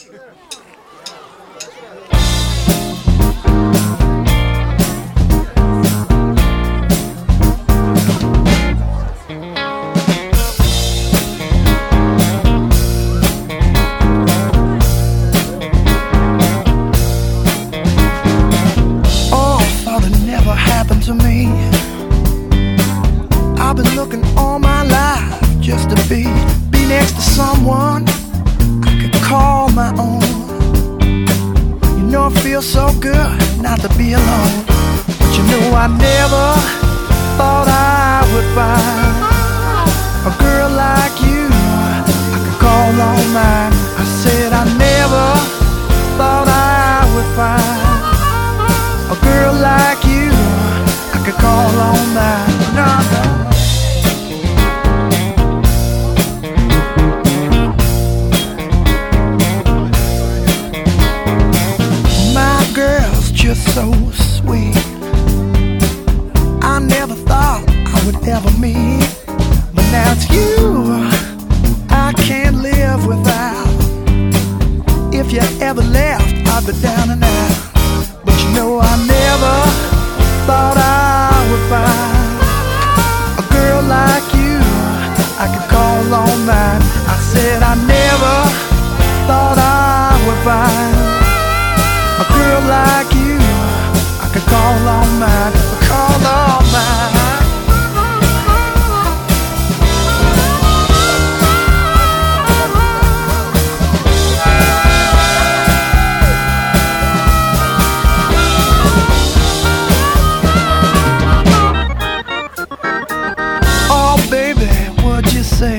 To me, I've been looking all my life just to be next to someone I could call my own. You know it feels so good not to be alone, but you know I never thought I would find a girl like you I could call on mine. I said I never thought I would find a girl like you I could call on mine. No, no. My girl's just so sweet. I never thought I would ever meet, but now it's you I can't live without. If you ever left, I'd be down and out. But you know I never thought I would find a girl like you I could call on mine. I said I never thought I would find a girl like you I could call on mine. Call on mine. Say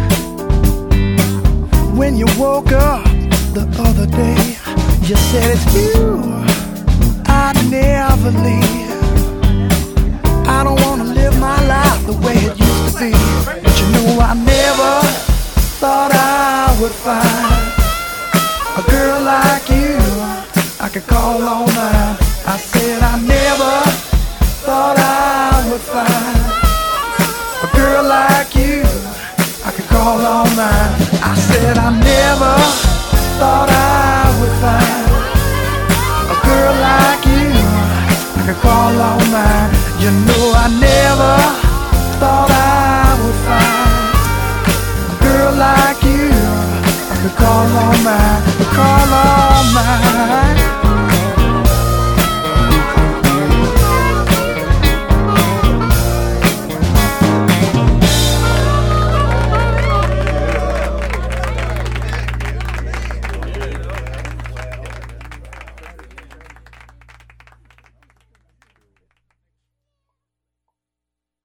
when you woke up the other day, you said it's you I'd never leave. I don't wanna live my life the way it used to be, but you know I never thought I would find a girl like you I could call on mine. I said I never thought I would find a girl like you I could call on mine. I said I never